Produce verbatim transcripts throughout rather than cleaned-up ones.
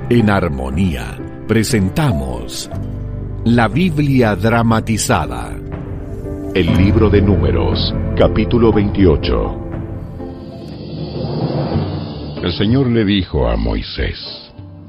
En Armonía presentamos la Biblia dramatizada. El libro de Números, capítulo veintiocho. El Señor le dijo a Moisés: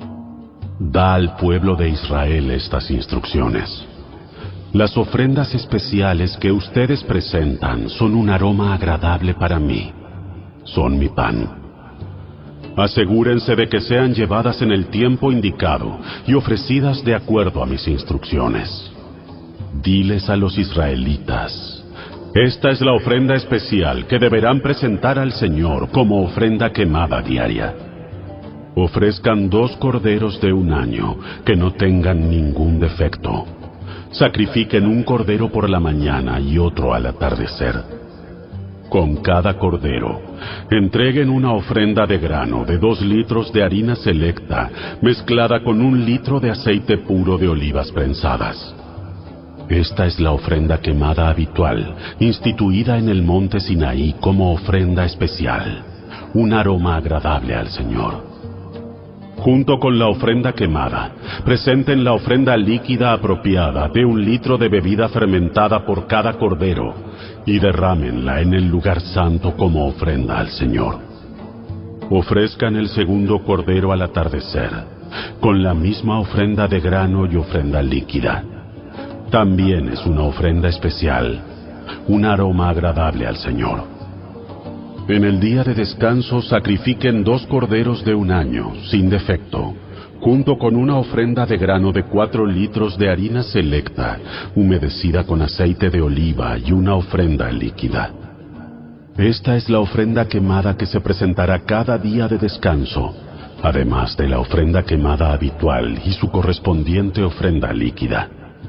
Da al pueblo de Israel estas instrucciones. Las ofrendas especiales que ustedes presentan son un aroma agradable para mí. Son mi pan. Asegúrense de que sean llevadas en el tiempo indicado y ofrecidas de acuerdo a mis instrucciones. Diles a los israelitas: esta es la ofrenda especial que deberán presentar al Señor como ofrenda quemada diaria. Ofrezcan dos corderos de un año que no tengan ningún defecto. Sacrifiquen un cordero por la mañana y otro al atardecer. Con cada cordero, entreguen una ofrenda de grano de dos litros de harina selecta, mezclada con un litro de aceite puro de olivas prensadas. Esta es la ofrenda quemada habitual, instituida en el monte Sinaí como ofrenda especial, un aroma agradable al Señor. Junto con la ofrenda quemada, presenten la ofrenda líquida apropiada de un litro de bebida fermentada por cada cordero y derrámenla en el lugar santo como ofrenda al Señor. Ofrezcan el segundo cordero al atardecer, con la misma ofrenda de grano y ofrenda líquida. También es una ofrenda especial, un aroma agradable al Señor. En el día de descanso sacrifiquen dos corderos de un año, sin defecto, junto con una ofrenda de grano de cuatro litros de harina selecta, humedecida con aceite de oliva y una ofrenda líquida. Esta es la ofrenda quemada que se presentará cada día de descanso, además de la ofrenda quemada habitual y su correspondiente ofrenda líquida.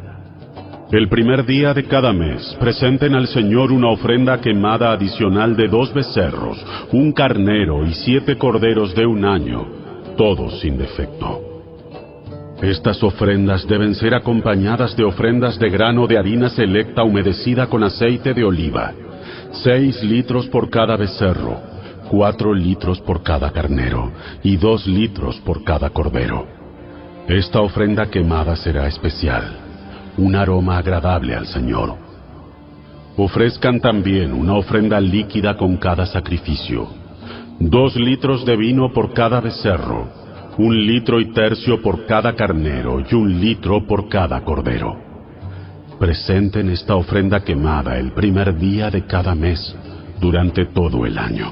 El primer día de cada mes, presenten al Señor una ofrenda quemada adicional de dos becerros, un carnero y siete corderos de un año, todos sin defecto. Estas ofrendas deben ser acompañadas de ofrendas de grano de harina selecta humedecida con aceite de oliva, seis litros por cada becerro, cuatro litros por cada carnero y dos litros por cada cordero. Esta ofrenda quemada será especial, un aroma agradable al Señor. Ofrezcan también una ofrenda líquida con cada sacrificio, dos litros de vino por cada becerro, un litro y tercio por cada carnero y un litro por cada cordero. Presenten esta ofrenda quemada el primer día de cada mes, durante todo el año.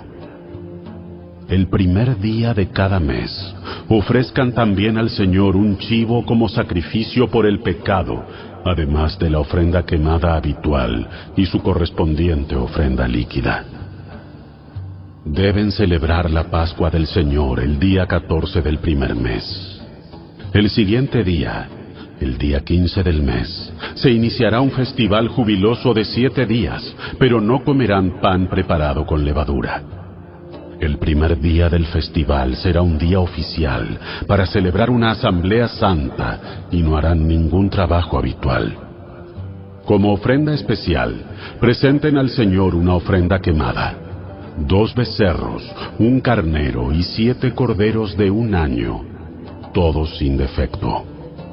El primer día de cada mes, ofrezcan también al Señor un chivo como sacrificio por el pecado, además de la ofrenda quemada habitual y su correspondiente ofrenda líquida. Deben celebrar la Pascua del Señor el día catorce del primer mes. El siguiente día, el día quince del mes, se iniciará un festival jubiloso de siete días, pero no comerán pan preparado con levadura. El primer día del festival será un día oficial para celebrar una asamblea santa y no harán ningún trabajo habitual. Como ofrenda especial, presenten al Señor una ofrenda quemada, dos becerros, un carnero y siete corderos de un año, todos sin defecto.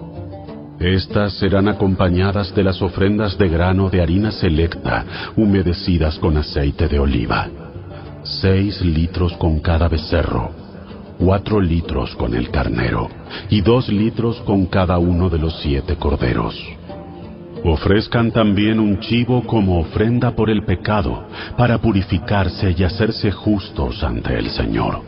Estas serán acompañadas de las ofrendas de grano de harina selecta, humedecidas con aceite de oliva. Seis litros con cada becerro, cuatro litros con el carnero y dos litros con cada uno de los siete corderos. Ofrezcan también un chivo como ofrenda por el pecado, para purificarse y hacerse justos ante el Señor.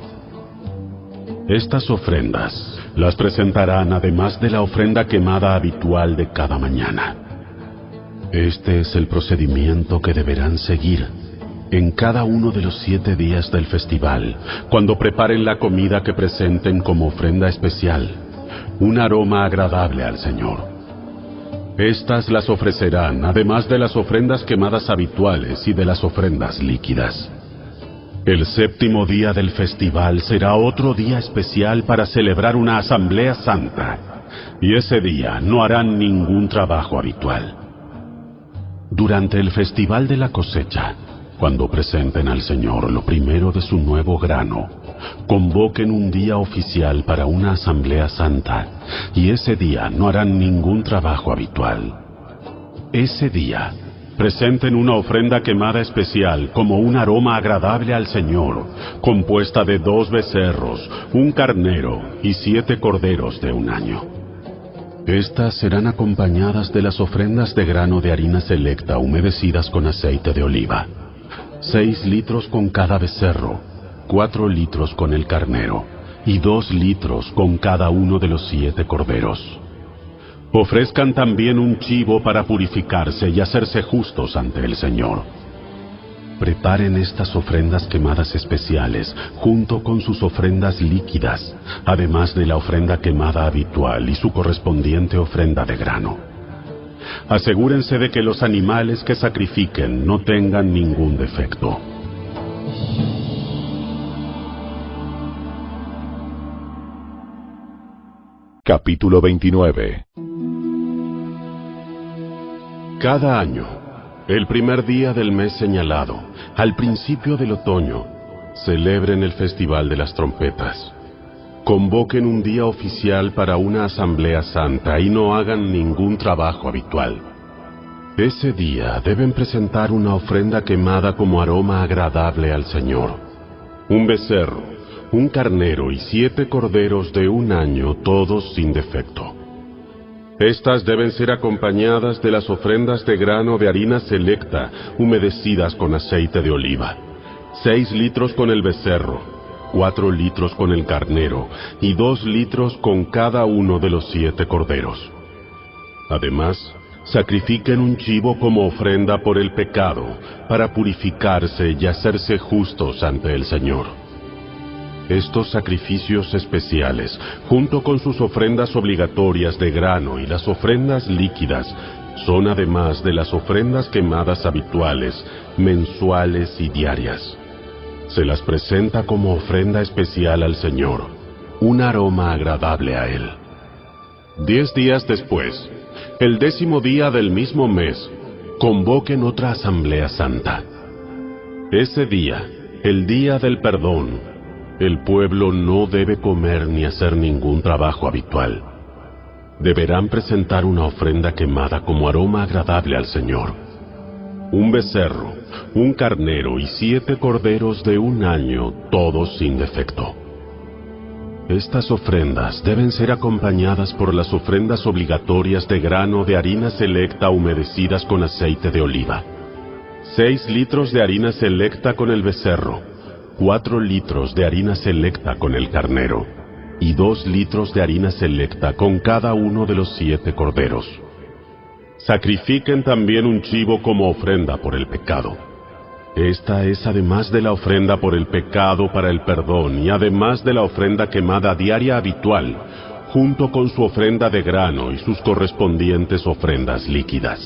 Estas ofrendas las presentarán además de la ofrenda quemada habitual de cada mañana. Este es el procedimiento que deberán seguir en cada uno de los siete días del festival, cuando preparen la comida que presenten como ofrenda especial, un aroma agradable al Señor. Estas las ofrecerán, además de las ofrendas quemadas habituales y de las ofrendas líquidas. El séptimo día del festival será otro día especial para celebrar una asamblea santa, y ese día no harán ningún trabajo habitual. Durante el festival de la cosecha, cuando presenten al Señor lo primero de su nuevo grano, convoquen un día oficial para una asamblea santa, y ese día no harán ningún trabajo habitual. Ese día, presenten una ofrenda quemada especial como un aroma agradable al Señor, compuesta de dos becerros, un carnero y siete corderos de un año. Estas serán acompañadas de las ofrendas de grano de harina selecta humedecidas con aceite de oliva. Seis litros con cada becerro, cuatro litros con el carnero, y dos litros con cada uno de los siete corderos. Ofrezcan también un chivo para purificarse y hacerse justos ante el Señor. Preparen estas ofrendas quemadas especiales junto con sus ofrendas líquidas, además de la ofrenda quemada habitual y su correspondiente ofrenda de grano. Asegúrense de que los animales que sacrifiquen no tengan ningún defecto. Capítulo veintinueve. Cada año, el primer día del mes señalado, al principio del otoño, celebren el Festival de las Trompetas. Convoquen un día oficial para una asamblea santa y no hagan ningún trabajo habitual. Ese día deben presentar una ofrenda quemada como aroma agradable al Señor. Un becerro, un carnero y siete corderos de un año, todos sin defecto. Estas deben ser acompañadas de las ofrendas de grano de harina selecta, humedecidas con aceite de oliva. Seis litros con el becerro, cuatro litros con el carnero, y dos litros con cada uno de los siete corderos. Además, sacrifiquen un chivo como ofrenda por el pecado, para purificarse y hacerse justos ante el Señor. Estos sacrificios especiales, junto con sus ofrendas obligatorias de grano y las ofrendas líquidas, son además de las ofrendas quemadas habituales, mensuales y diarias. Se las presenta como ofrenda especial al Señor, un aroma agradable a Él. Diez días después, el décimo día del mismo mes, convoquen otra asamblea santa. Ese día, el día del perdón, el pueblo no debe comer ni hacer ningún trabajo habitual. Deberán presentar una ofrenda quemada como aroma agradable al Señor. Un becerro, un carnero y siete corderos de un año, todos sin defecto. Estas ofrendas deben ser acompañadas por las ofrendas obligatorias de grano de harina selecta humedecidas con aceite de oliva. Seis litros de harina selecta con el becerro, cuatro litros de harina selecta con el carnero, y dos litros de harina selecta con cada uno de los siete corderos. Sacrifiquen también un chivo como ofrenda por el pecado. Esta es además de la ofrenda por el pecado para el perdón y además de la ofrenda quemada diaria habitual, junto con su ofrenda de grano y sus correspondientes ofrendas líquidas.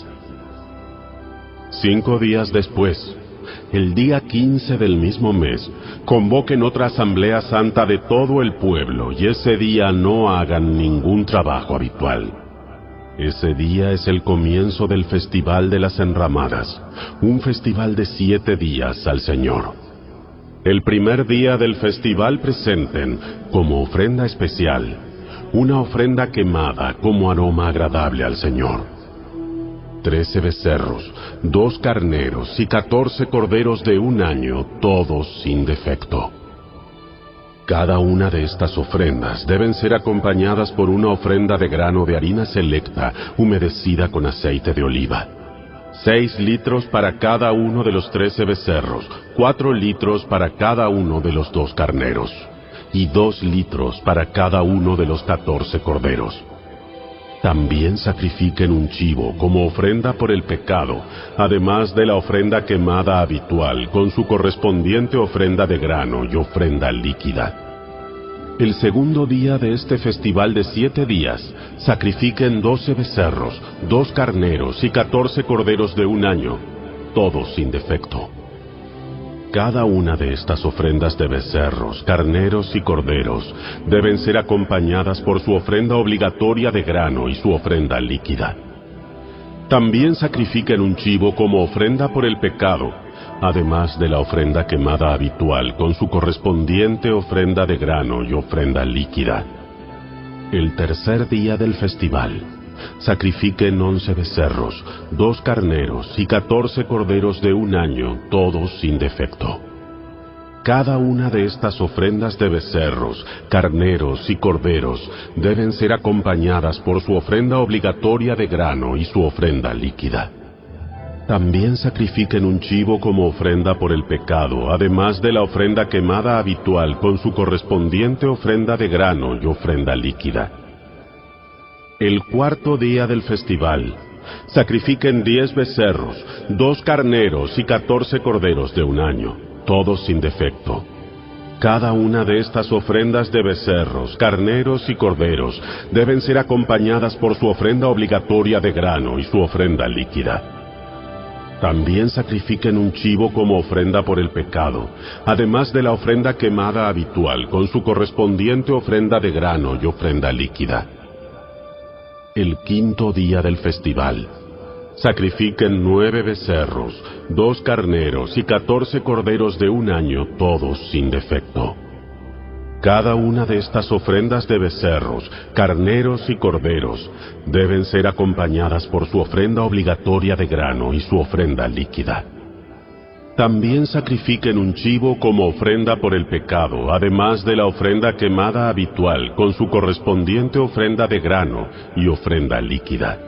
Cinco días después, el día quince del mismo mes, convoquen otra asamblea santa de todo el pueblo y ese día no hagan ningún trabajo habitual. Ese día es el comienzo del Festival de las Enramadas, un festival de siete días al Señor. El primer día del festival presenten, como ofrenda especial, una ofrenda quemada como aroma agradable al Señor. Trece becerros, dos carneros y catorce corderos de un año, todos sin defecto. Cada una de estas ofrendas deben ser acompañadas por una ofrenda de grano de harina selecta, humedecida con aceite de oliva. Seis litros para cada uno de los trece becerros, cuatro litros para cada uno de los dos carneros, y dos litros para cada uno de los catorce corderos. También sacrifiquen un chivo como ofrenda por el pecado, además de la ofrenda quemada habitual con su correspondiente ofrenda de grano y ofrenda líquida. El segundo día de este festival de siete días, sacrifiquen doce becerros, dos carneros y catorce corderos de un año, todos sin defecto. Cada una de estas ofrendas de becerros, carneros y corderos deben ser acompañadas por su ofrenda obligatoria de grano y su ofrenda líquida. También sacrifiquen un chivo como ofrenda por el pecado, además de la ofrenda quemada habitual con su correspondiente ofrenda de grano y ofrenda líquida. El tercer día del festival, sacrifiquen once becerros, dos carneros y catorce corderos de un año, todos sin defecto. Cada una de estas ofrendas de becerros, carneros y corderos deben ser acompañadas por su ofrenda obligatoria de grano y su ofrenda líquida. También sacrifiquen un chivo como ofrenda por el pecado, además de la ofrenda quemada habitual con su correspondiente ofrenda de grano y ofrenda líquida. El cuarto día del festival, sacrifiquen diez becerros, dos carneros y catorce corderos de un año, todos sin defecto. Cada una de estas ofrendas de becerros, carneros y corderos deben ser acompañadas por su ofrenda obligatoria de grano y su ofrenda líquida. También sacrifiquen un chivo como ofrenda por el pecado, además de la ofrenda quemada habitual con su correspondiente ofrenda de grano y ofrenda líquida. El quinto día del festival, sacrifiquen nueve becerros, dos carneros y catorce corderos de un año, todos sin defecto. Cada una de estas ofrendas de becerros, carneros y corderos deben ser acompañadas por su ofrenda obligatoria de grano y su ofrenda líquida. También sacrifiquen un chivo como ofrenda por el pecado, además de la ofrenda quemada habitual con su correspondiente ofrenda de grano y ofrenda líquida.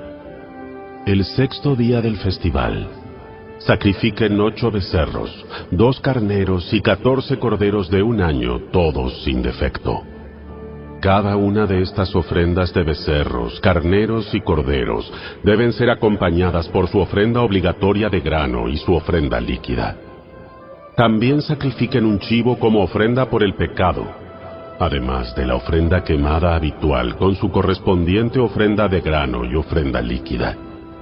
El sexto día del festival, sacrifiquen ocho becerros, dos carneros y catorce corderos de un año, todos sin defecto. Cada una de estas ofrendas de becerros, carneros y corderos deben ser acompañadas por su ofrenda obligatoria de grano y su ofrenda líquida. También sacrifiquen un chivo como ofrenda por el pecado, además de la ofrenda quemada habitual con su correspondiente ofrenda de grano y ofrenda líquida.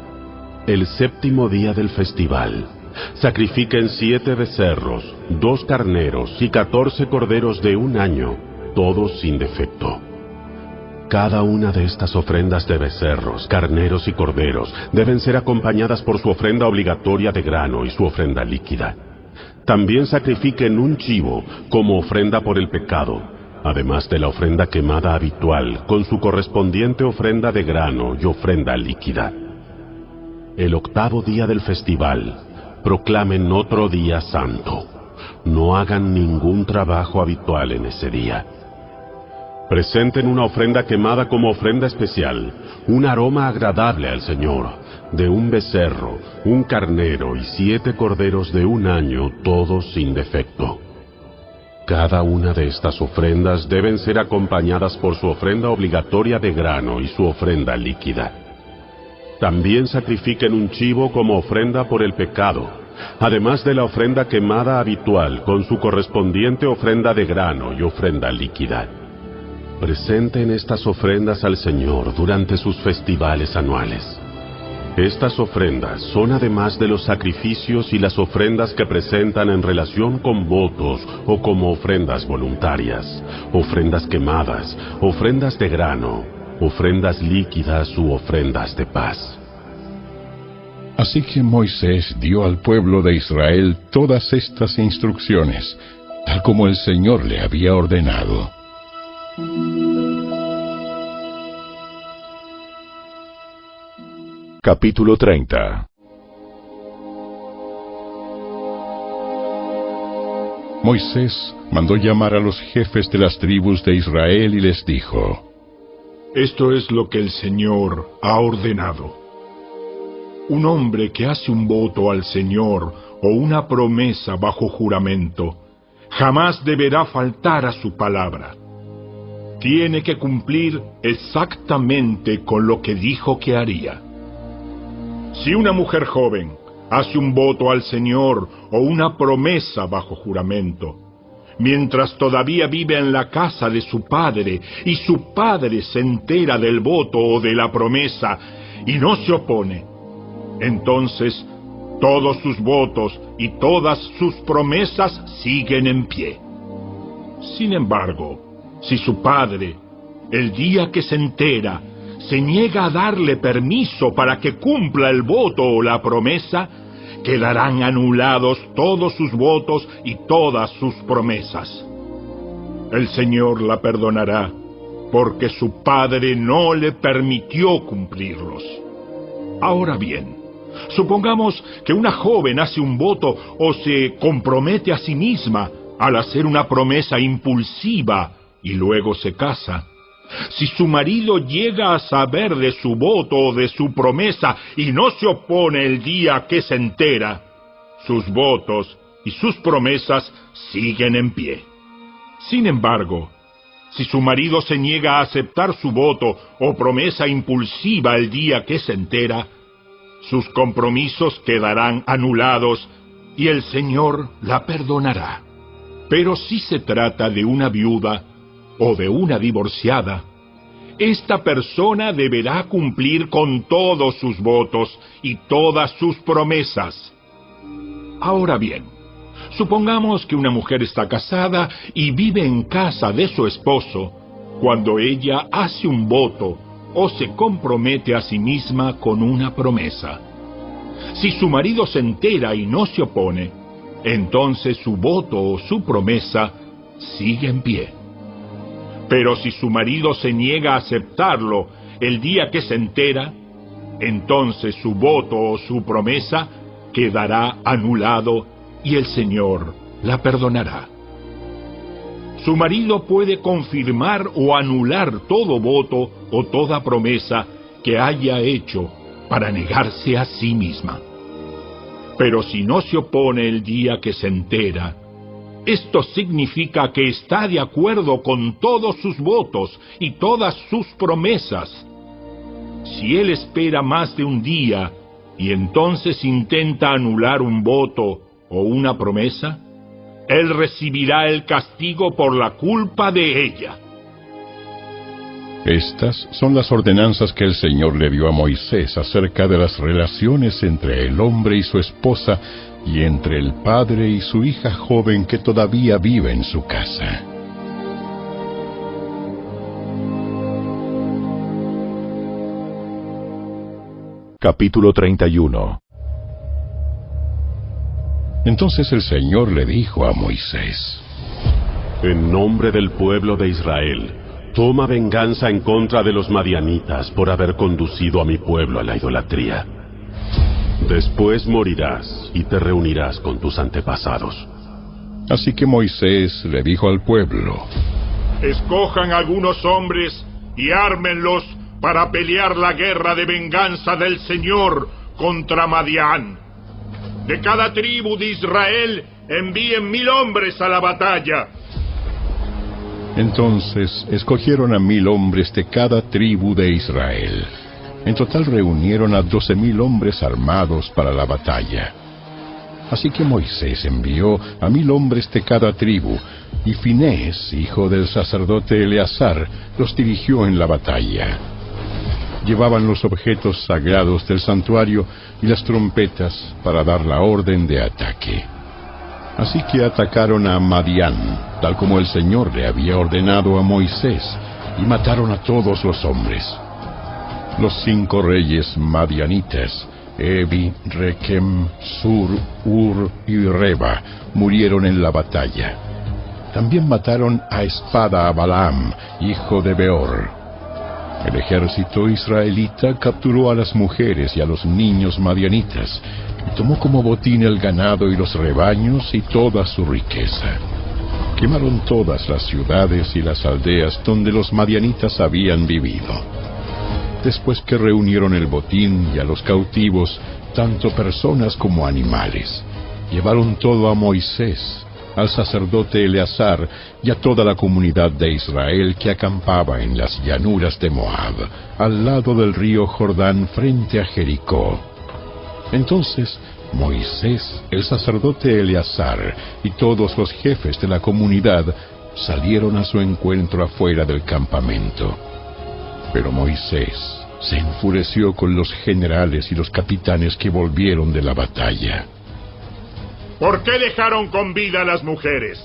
El séptimo día del festival, sacrifiquen siete becerros, dos carneros y catorce corderos de un año, todos sin defecto. Cada una de estas ofrendas de becerros, carneros y corderos deben ser acompañadas por su ofrenda obligatoria de grano y su ofrenda líquida. También sacrifiquen un chivo como ofrenda por el pecado, además de la ofrenda quemada habitual con su correspondiente ofrenda de grano y ofrenda líquida. El octavo día del festival, proclamen otro día santo. No hagan ningún trabajo habitual en ese día. Presenten una ofrenda quemada como ofrenda especial, un aroma agradable al Señor, de un becerro, un carnero y siete corderos de un año, todos sin defecto. Cada una de estas ofrendas deben ser acompañadas por su ofrenda obligatoria de grano y su ofrenda líquida. También sacrifiquen un chivo como ofrenda por el pecado, además de la ofrenda quemada habitual con su correspondiente ofrenda de grano y ofrenda líquida. Presenten estas ofrendas al Señor durante sus festivales anuales. Estas ofrendas son además de los sacrificios y las ofrendas que presentan en relación con votos o como ofrendas voluntarias, ofrendas quemadas, ofrendas de grano, ofrendas líquidas u ofrendas de paz. Así que Moisés dio al pueblo de Israel todas estas instrucciones, tal como el Señor le había ordenado. Capítulo treinta. Moisés mandó llamar a los jefes de las tribus de Israel y les dijo: Esto es lo que el Señor ha ordenado. Un hombre que hace un voto al Señor o una promesa bajo juramento, jamás deberá faltar a su palabra. Tiene que cumplir exactamente con lo que dijo que haría. Si una mujer joven hace un voto al Señor o una promesa bajo juramento, mientras todavía vive en la casa de su padre, y su padre se entera del voto o de la promesa y no se opone, entonces todos sus votos y todas sus promesas siguen en pie. Sin embargo, si su padre, el día que se entera, se niega a darle permiso para que cumpla el voto o la promesa, quedarán anulados todos sus votos y todas sus promesas. El Señor la perdonará, porque su padre no le permitió cumplirlos. Ahora bien, supongamos que una joven hace un voto o se compromete a sí misma al hacer una promesa impulsiva y luego se casa. Si su marido llega a saber de su voto o de su promesa y no se opone el día que se entera, sus votos y sus promesas siguen en pie. Sin embargo, si su marido se niega a aceptar su voto o promesa impulsiva el día que se entera, sus compromisos quedarán anulados y el Señor la perdonará. Pero si se trata de una viuda o de una divorciada, esta persona deberá cumplir con todos sus votos y todas sus promesas. Ahora bien, supongamos que una mujer está casada y vive en casa de su esposo cuando ella hace un voto o se compromete a sí misma con una promesa. Si su marido se entera y no se opone, entonces su voto o su promesa sigue en pie. Pero si su marido se niega a aceptarlo el día que se entera, entonces su voto o su promesa quedará anulado y el Señor la perdonará. Su marido puede confirmar o anular todo voto o toda promesa que haya hecho para negarse a sí misma. Pero si no se opone el día que se entera, esto significa que está de acuerdo con todos sus votos y todas sus promesas. Si él espera más de un día y entonces intenta anular un voto o una promesa, él recibirá el castigo por la culpa de ella. Estas son las ordenanzas que el Señor le dio a Moisés acerca de las relaciones entre el hombre y su esposa y entre el padre y su hija joven que todavía vive en su casa. Capítulo treinta y uno. Entonces el Señor le dijo a Moisés: En nombre del pueblo de Israel, toma venganza en contra de los madianitas por haber conducido a mi pueblo a la idolatría. Después morirás y te reunirás con tus antepasados. Así que Moisés le dijo al pueblo: Escojan algunos hombres y ármenlos para pelear la guerra de venganza del Señor contra Madián. De cada tribu de Israel envíen mil hombres a la batalla. Entonces escogieron a mil hombres de cada tribu de Israel. En total reunieron a doce mil hombres armados para la batalla. Así que Moisés envió a mil hombres de cada tribu, y Finés, hijo del sacerdote Eleazar, los dirigió en la batalla. Llevaban los objetos sagrados del santuario y las trompetas para dar la orden de ataque. Así que atacaron a Madián, tal como el Señor le había ordenado a Moisés, y mataron a todos los hombres. Los cinco reyes madianitas, Evi, Rekem, Sur, Ur y Reba, murieron en la batalla. También mataron a espada a Balaam, hijo de Beor. El ejército israelita capturó a las mujeres y a los niños madianitas, y tomó como botín el ganado y los rebaños y toda su riqueza. Quemaron todas las ciudades y las aldeas donde los madianitas habían vivido. Después que reunieron el botín y a los cautivos, tanto personas como animales, llevaron todo a Moisés, al sacerdote Eleazar y a toda la comunidad de Israel que acampaba en las llanuras de Moab, al lado del río Jordán frente a Jericó. Entonces Moisés, el sacerdote Eleazar y todos los jefes de la comunidad salieron a su encuentro afuera del campamento. Pero Moisés se enfureció con los generales y los capitanes que volvieron de la batalla. ¿Por qué dejaron con vida a las mujeres?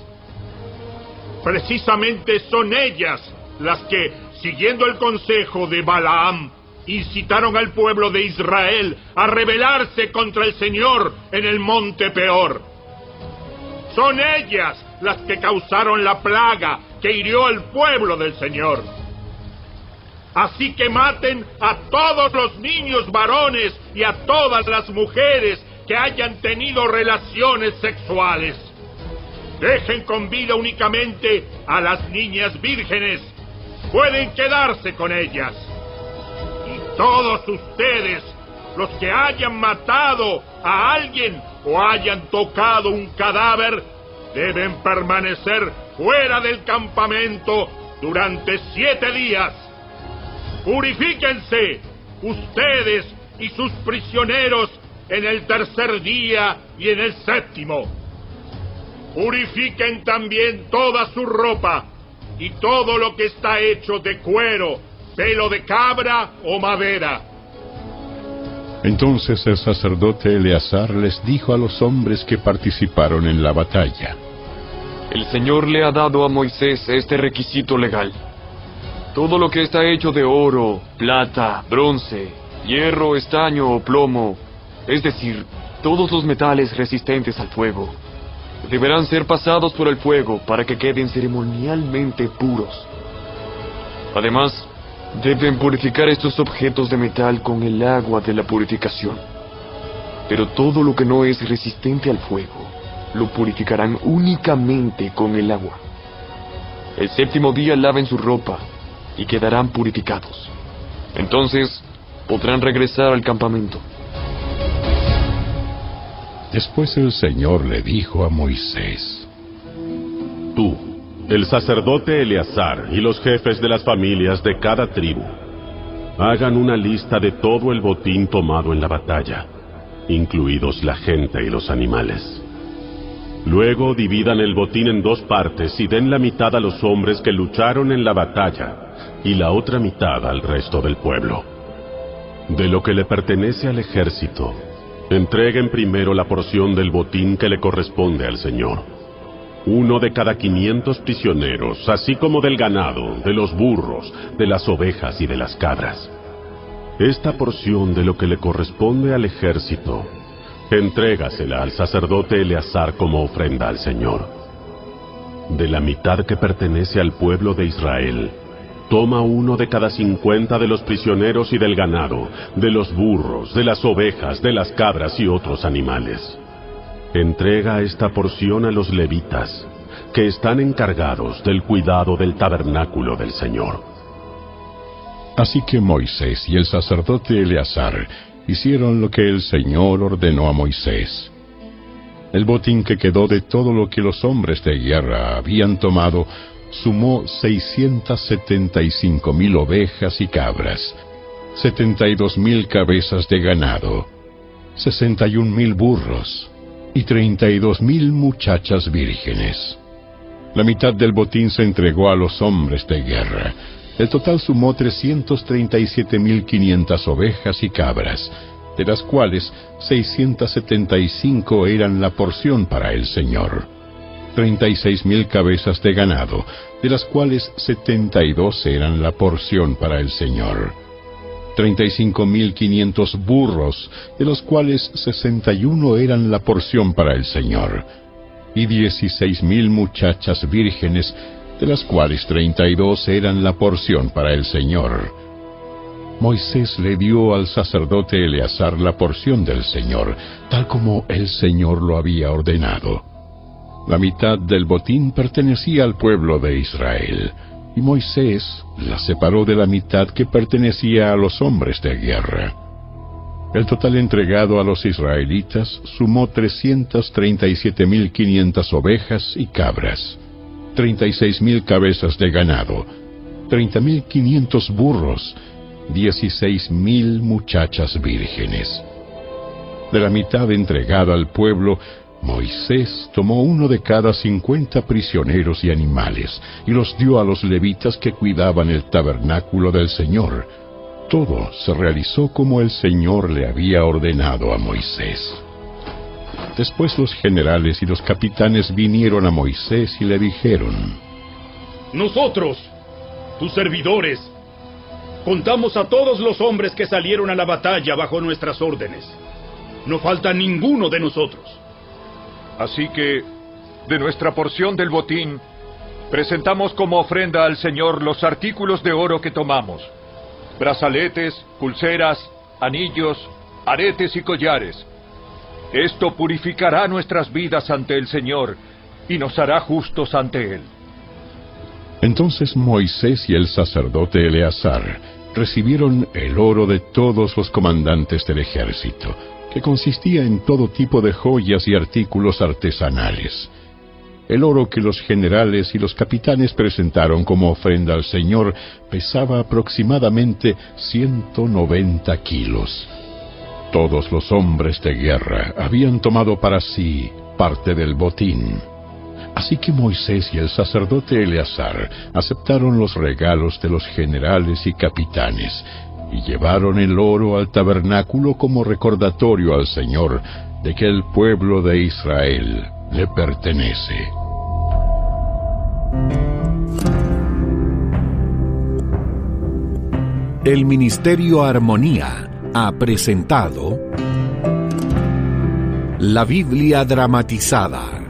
Precisamente son ellas las que, siguiendo el consejo de Balaam, incitaron al pueblo de Israel a rebelarse contra el Señor en el monte Peor. Son ellas las que causaron la plaga que hirió al pueblo del Señor. Así que maten a todos los niños varones y a todas las mujeres que hayan tenido relaciones sexuales. Dejen con vida únicamente a las niñas vírgenes. Pueden quedarse con ellas. Y todos ustedes, los que hayan matado a alguien o hayan tocado un cadáver, deben permanecer fuera del campamento durante siete días. Purifíquense, ustedes y sus prisioneros, en el tercer día y en el séptimo. Purifiquen también toda su ropa y todo lo que está hecho de cuero, pelo de cabra o madera. Entonces el sacerdote Eleazar les dijo a los hombres que participaron en la batalla: El Señor le ha dado a Moisés este requisito legal. Todo lo que está hecho de oro, plata, bronce, hierro, estaño o plomo, es decir, todos los metales resistentes al fuego, deberán ser pasados por el fuego para que queden ceremonialmente puros. Además, deben purificar estos objetos de metal con el agua de la purificación. Pero todo lo que no es resistente al fuego, lo purificarán únicamente con el agua. El séptimo día laven su ropa y quedarán purificados. Entonces podrán regresar al campamento. Después el Señor le dijo a Moisés: Tú, el sacerdote Eleazar y los jefes de las familias de cada tribu, hagan una lista de todo el botín tomado en la batalla, incluidos la gente y los animales. Luego dividan el botín en dos partes y den la mitad a los hombres que lucharon en la batalla y la otra mitad al resto del pueblo. De lo que le pertenece al ejército, entreguen primero la porción del botín que le corresponde al Señor. Uno de cada quinientos prisioneros, así como del ganado, de los burros, de las ovejas y de las cabras. Esta porción de lo que le corresponde al ejército, entrégasela al sacerdote Eleazar como ofrenda al Señor. De la mitad que pertenece al pueblo de Israel, toma uno de cada cincuenta de los prisioneros y del ganado, de los burros, de las ovejas, de las cabras y otros animales. Entrega esta porción a los levitas, que están encargados del cuidado del tabernáculo del Señor. Así que Moisés y el sacerdote Eleazar hicieron lo que el Señor ordenó a Moisés. El botín que quedó de todo lo que los hombres de guerra habían tomado sumó seiscientas setenta y cinco mil ovejas y cabras, setenta y dos mil cabezas de ganado, sesenta y un mil burros y treinta y dos mil muchachas vírgenes. La mitad del botín se entregó a los hombres de guerra. El total sumó trescientos treinta y siete mil quinientas ovejas y cabras, de las cuales seiscientas setenta y cinco eran la porción para el Señor. treinta y seis mil cabezas de ganado, de las cuales setenta y dos eran la porción para el Señor. treinta y cinco mil quinientos burros, de los cuales sesenta y uno eran la porción para el Señor. Y dieciséis mil muchachas vírgenes, de las cuales treinta y dos eran la porción para el Señor. Moisés le dio al sacerdote Eleazar la porción del Señor, tal como el Señor lo había ordenado. La mitad del botín pertenecía al pueblo de Israel, y Moisés la separó de la mitad que pertenecía a los hombres de guerra. El total entregado a los israelitas sumó trescientas treinta y siete mil quinientas ovejas y cabras, treinta y seis mil cabezas de ganado, treinta mil quinientos burros, dieciséis mil muchachas vírgenes. De la mitad entregada al pueblo, Moisés tomó uno de cada cincuenta prisioneros y animales, y los dio a los levitas que cuidaban el tabernáculo del Señor. Todo se realizó como el Señor le había ordenado a Moisés. Después los generales y los capitanes vinieron a Moisés y le dijeron: Nosotros, tus servidores, contamos a todos los hombres que salieron a la batalla bajo nuestras órdenes. No falta ninguno de nosotros. Así que, de nuestra porción del botín, presentamos como ofrenda al Señor los artículos de oro que tomamos: brazaletes, pulseras, anillos, aretes y collares. Esto purificará nuestras vidas ante el Señor y nos hará justos ante Él. Entonces Moisés y el sacerdote Eleazar recibieron el oro de todos los comandantes del ejército, que consistía en todo tipo de joyas y artículos artesanales. El oro que los generales y los capitanes presentaron como ofrenda al Señor pesaba aproximadamente ciento noventa kilos. Todos los hombres de guerra habían tomado para sí parte del botín. Así que Moisés y el sacerdote Eleazar aceptaron los regalos de los generales y capitanes y llevaron el oro al tabernáculo como recordatorio al Señor de que el pueblo de Israel le pertenece. El Ministerio Armonía ha presentado La Biblia dramatizada.